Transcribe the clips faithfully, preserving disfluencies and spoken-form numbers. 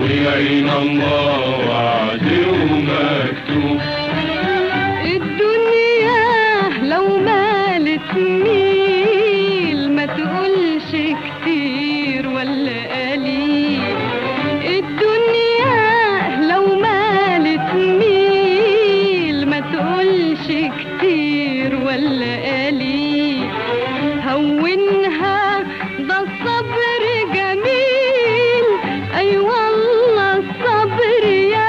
ويعين الله وعد ومكتوب. الدنيا لو مالت ميل ما تقولش كتير ولا قليل. الدنيا لو مالت ميل ما تقولش كتير ولا قليل. هونها ده الصبر جميل، اي والله الصبر يا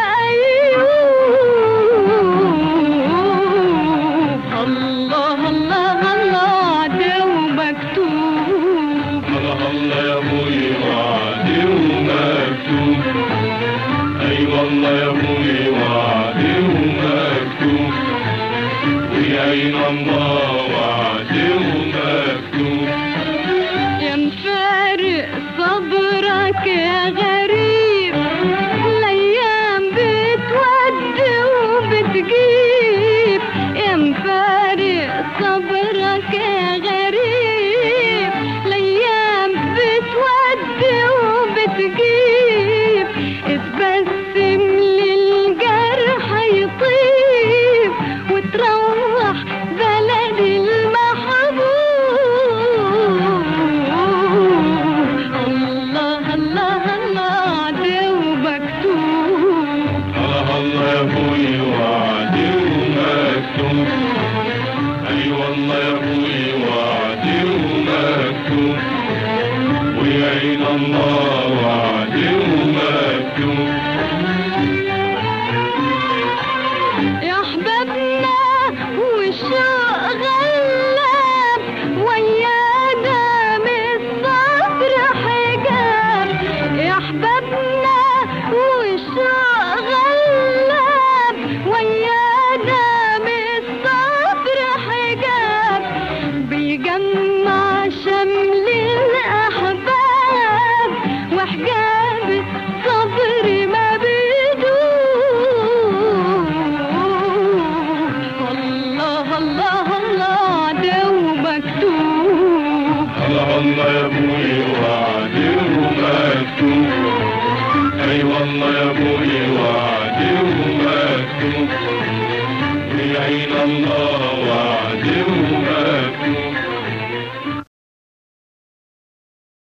ايوب. الله الله الله عدو مكتوب. الله الله يا ابوي وعد ومكتوب. اي والله يا ابوي وعد ومكتوب. ويعين الله وعد ومكتوب. يا مفارق صبرك يا غريب، الايام بتودي وبتجيب. يا مفارق صبرك يا غريب، الايام بتودي وبتجيب. اتبسم للجرح يطيب وتروح بلد المحبوب. الله الله الله عدو مكتوب. الله الله يا ابوي وعد ومكتوب. اي والله يا ابوي وعد ومكتوب. ويعين الله وعد ومكتوب. يا احبابنا والشوق غلاب، ويانا من الصبر حجاب. يا احبابنا والشوق غلاب، ويانا من الصبر حجاب. بيجمع شمل الاحباب، وحجاب الصبر ما بيدوب. الله الله الله عدو مكتوب. الله الله يا ابوي وعد ومكتوب. اي والله يا ابوي وعد ومكتوب. ويعين الله